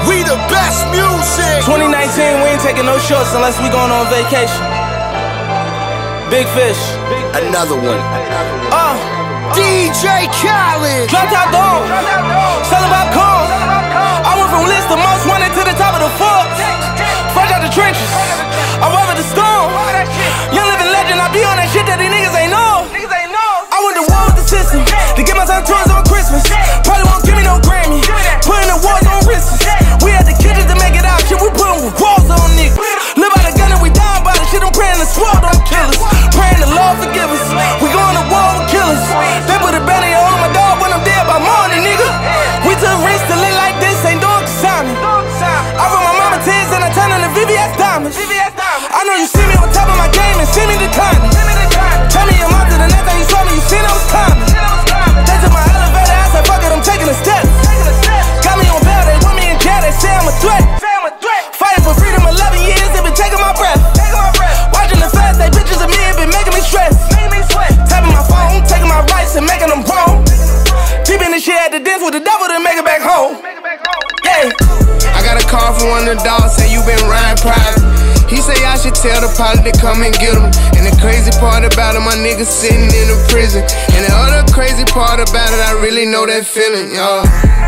We the best music. 2019, we ain't taking no shorts unless we going on vacation. Big fish. Another one. DJ Khaled. Drop top dome. Selling popcorn. I went from list the most wanted to the top of the Forbes. Fresh out the trenches. I weather the storm. Young living legend. I be on that shit that these niggas ain't know. I went to war with the system to get my son toys on Christmas. Probably won't give me no Grammy. Putting the wars on wrists. We had the kitchens to make it out. Shit, we putting walls on niggas. Live by the gun and we die by the shit. I'm praying the sword don't kill us. Praying the Lord forgive us. We going to war with killers. They put a banner on my dog when I'm dead by morning, nigga. We took risks to live like this. Ain't doing Kasami. I wrote my mama tears and I turned into VVS diamonds. I know you see me on top of my game and see me declining. Tell me your mom to the next time you saw me, you seen I was climbing. They took my elevator, I said fuck it, I'm taking a step. Got me on bail, they want me in jail, they say I'm a threat. Fighting for freedom 11 years, they been taking my breath. Watching the fast, they pictures of me, it been making me stress. Tapping my phone, taking my rights and making them wrong. Deep in the shit, had to dance with the devil to make it back home. Yeah. I got a call from one of the dogs, say you been riding private. He say I should tell the pilot to come and get him. And the crazy part about it, my nigga sitting in the prison. And the other crazy part about it, I really know that feeling, y'all.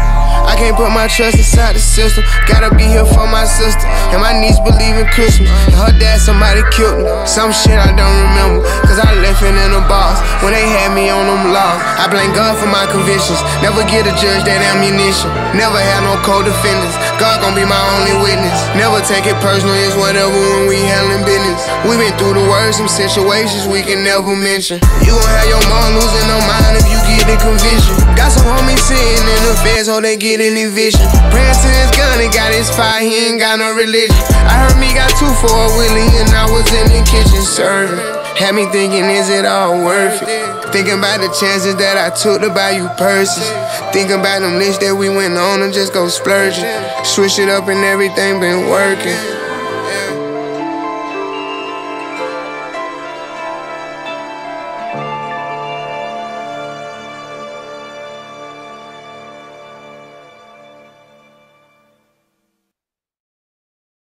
I can't put my trust inside the system. Gotta be here for my sister. And my niece believe in Christmas. And her dad, somebody killed him. Some shit I don't remember, cause I left it in the box when they had me on them laws. I blame God for my convictions. Never get a judge that ammunition. Never had no co-defendants. God gon' be my only witness. Never take it personal, it's whatever when we handling business. We been through the worst, some situations we can never mention. You gon' have your mom losing her mind if you get the conviction. Got some homies sitting in the feds, so they get any vision. Praying to his gun, he got his fire, he ain't got no religion. I heard me got 2 for a Willie and I was in the kitchen serving. Had me thinking, is it all worth it? Thinking about the chances that I took to buy you purses. Thinking about them lists that we went on and just go splurging. Switch it up and everything been working.